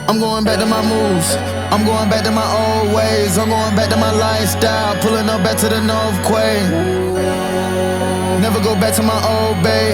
I'm going back to my moves. I'm going back to my old ways. I'm going back to my lifestyle. Pulling up back to the North Quay. Never go back to my old bay.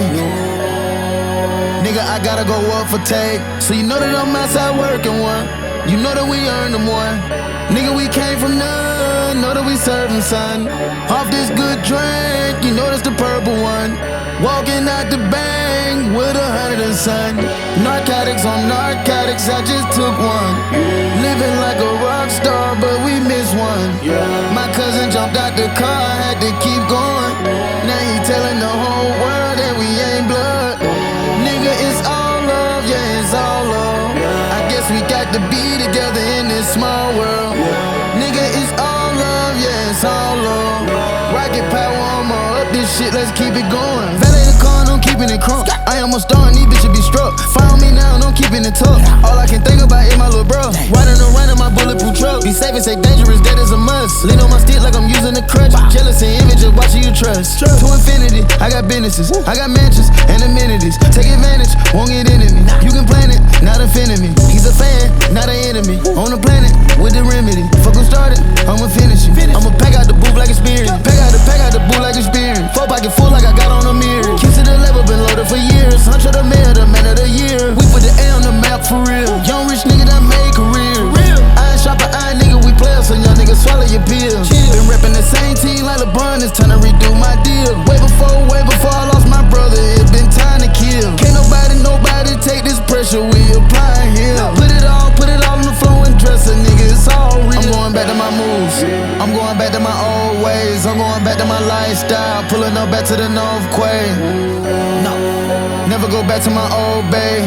Nigga, I gotta go up for take. So you know that I'm outside working one. You know that we earned them one. Nigga, we came from none. Know that we serving, son. Off this good drink, you know that's the purple one. Walking out the bank with 100 and son. Narcotics on narcotics, I just took one. Living like a rock star, but we missed one. My cousin jumped out the car, I had to keep going. Now he telling the whole world that we ain't blood. Nigga, it's all love, yeah, it's all love. I guess we got to be together in this small world. Nigga, it's all love, yeah, it's all love. Rocket power, I'ma up this shit, let's keep it going. Valet the car, I'm keeping it crunk. I am a star and these bitches be struck. Found me now, I'm keeping it tough. All I can think about is my little bro. Riding around in my bulletproof truck. Be safe and say dangerous, that is a must. Lean on my stick like I'm using a crutch. Jealous and envy, just watching you trust. To infinity, I got businesses, I got mansions and amenities. Take advantage, won't get into me. You can plan it, not offending me. He's a fan, not an enemy. On the planet with the remedy. Fuck who started, I'ma finish it. I'ma pack out the booth like experience. Pack out the booth like experience. Full pocket full like I got on a mirror. Keys to the level, been loaded for years. Hunch of the mayor, the man of the year. We put the A on the map for real. Young rich nigga that made career. Iron sharper iron nigga, we players, so young nigga swallow your pills. Been reppin' the same team like LeBron, it's time to redo my deal. Way before I lost my brother, it been time to kill. Can't nobody take this pressure we apply here. Put it all on the floor and dress a nigga, it's all real. I'm going back to my moves. I'm going back to my old ways. I'm going back to my lifestyle. Pulling up back to the North Quay. No, never go back to my old bay.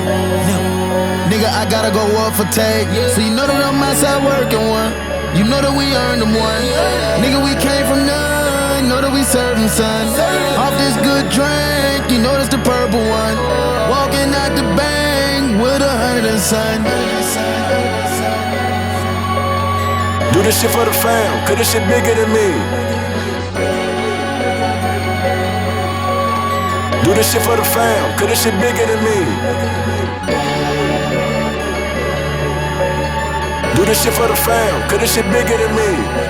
Nigga, I gotta go up for take. So you know that I'm outside working one. You know that we earned them one. Nigga, we came from none. Know that we serving, son. Off this good drink, you know that's the purple one. Walking out the bank with 100 and son. Do this shit for the fam, cause this shit bigger than me. Do this shit for the fam, cause this shit bigger than me. Do this shit for the fam, cause this shit bigger than me.